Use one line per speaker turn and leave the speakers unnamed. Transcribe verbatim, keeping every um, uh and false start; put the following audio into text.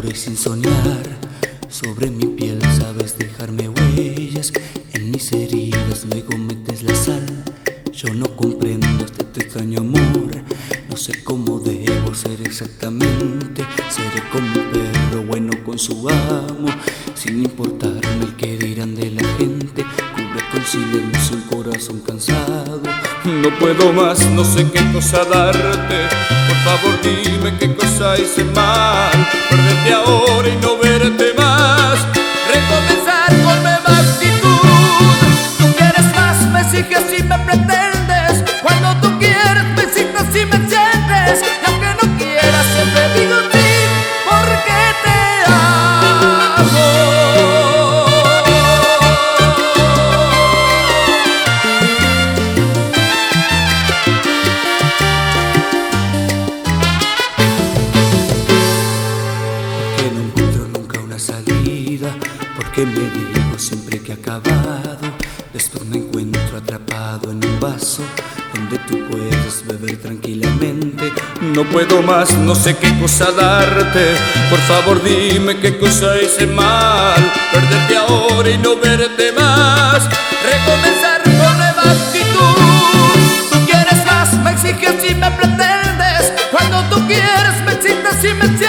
sabes ensoñar sobre mi piel, sabes dejarme huellas en mis heridas, luego metes la sal. Yo no comprendo este extraño amor, no sé cómo debo ser exactamente. Seré como un perro bueno con su amo, sin importarme el que dirán de la gente. Cubre con silencio un corazón cansado.
No puedo más, no sé qué cosa darte. Por favor dime qué cosa hice mal. Perderte ahora y no verte más.
Recomenzar con nueva actitud. Tú quieres más, me exiges y me pretendes. Cuando tú quieres, me citas y me enciendes. Y aunque no quieras, siempre digo sí, porque te amo.
Porque no encuentro nunca una salida, porque me digo siempre que he acabado. Después me encuentro atrapado en un vaso donde tú puedes beber tranquilamente.
No puedo más, no sé qué cosa darte. Por favor dime qué cosa hice mal. Perderte ahora y no verte más.
Recomenzar con nueva actitud. Tú quieres más, me exiges y me pretendes. Cuando tú quieres, me excitas y me enciendes.